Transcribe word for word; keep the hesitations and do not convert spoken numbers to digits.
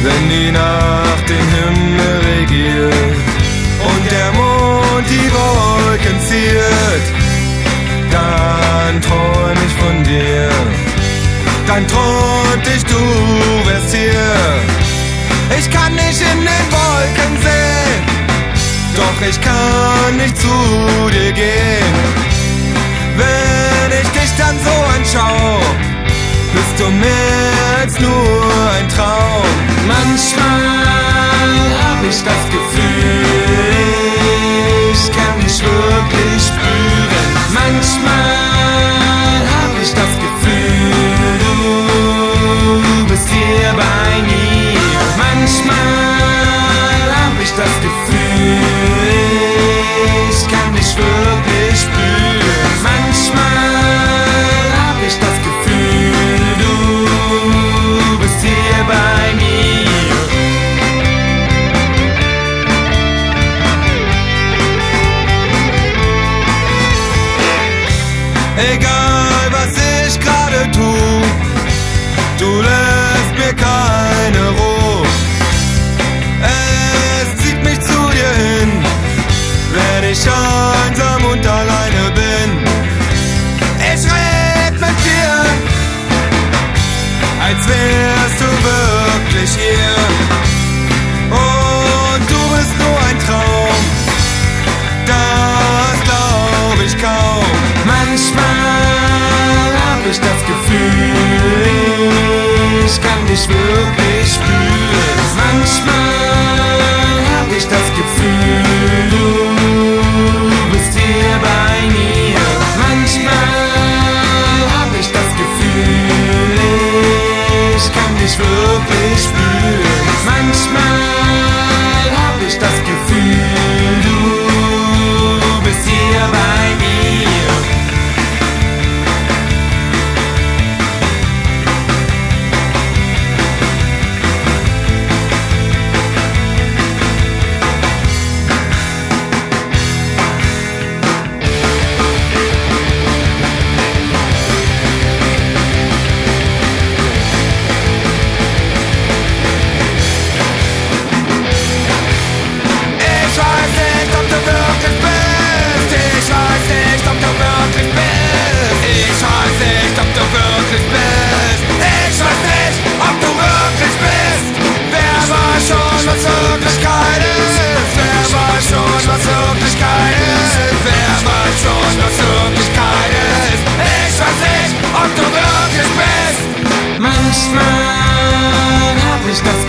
wenn die Nacht den Himmel regiert und der Mond die Wolken ziert, dann träum ich von dir, dann träumt ich, du wärst hier. Ich kann nicht in den Wolken sehen, doch ich kann nicht zu dir gehen. Wenn ich dich dann so anschau, bist du mehr als nur ein Traum. Manchmal hab ich das Gefühl, ich kann dich wirklich spüren. Manchmal hab ich das Gefühl, du bist hier bei mir. Manchmal hab ich das Gefühl, ich kann dich wirklich spüren. Manchmal hab ich das Gefühl, du bist hier bei mir. Egal was ich gerade tu, du lässt mir keine Ruhe. Es zieht mich zu dir hin, wenn ich einsam und alleine bin. Ich red mit dir, als wärst du wirklich hier. Und du bist nur ein Traum, das glaub ich kaum. Manchmal hab ich das Gefühl, ich kann dich wirklich spüren. Manchmal hab ich das Gefühl, du bist hier bei mir. Manchmal hab ich das Gefühl, ich kann dich wirklich spüren. Manchmal hab ich das Gefühl, du bist hier bei mir. Manchmal hab ich das